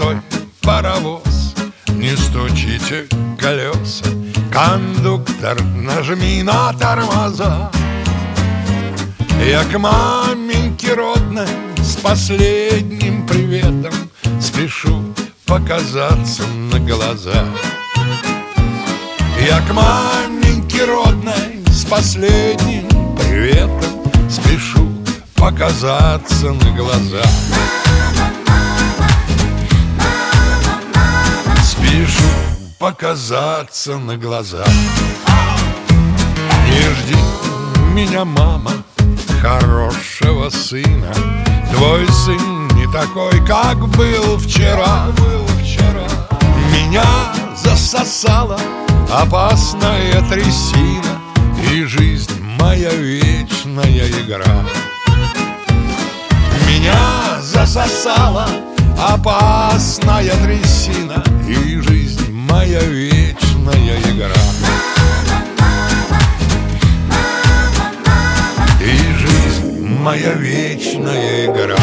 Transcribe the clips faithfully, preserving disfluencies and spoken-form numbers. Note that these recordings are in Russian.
Постой, паровоз, не стучите колеса. Кондуктор, нажми на тормоза. Я к маменьке родной с последним приветом спешу показаться на глаза. Я к маменьке родной с последним приветом спешу показаться на глаза. Спешу показаться на глаза. Не жди меня, мама, хорошего сына. Твой сын не такой, как был вчера. Меня засосала опасная трясина, и жизнь моя вечная игра. Меня засосала опасная трясина, и жизнь моя вечная игра. И жизнь моя вечная игра.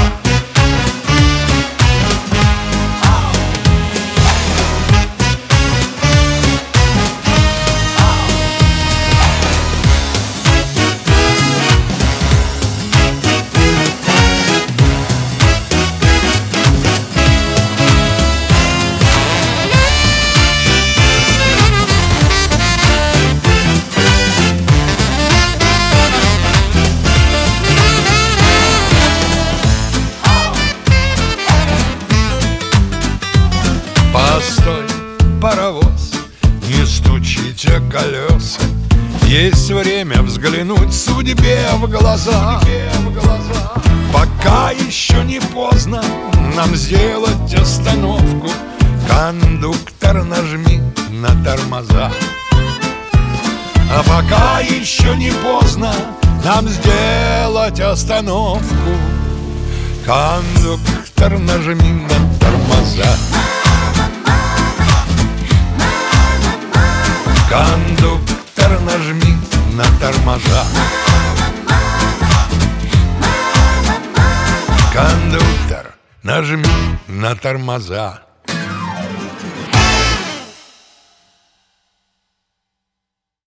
Постой, паровоз, не стучите колеса. Есть время взглянуть судьбе в глаза. Пока еще не поздно нам сделать остановку. Кондуктор, нажми на тормоза. А пока еще не поздно нам сделать остановку. Кондуктор, нажми на тормоза. Кондуктор, нажми на тормоза. Кондуктор, нажми на тормоза.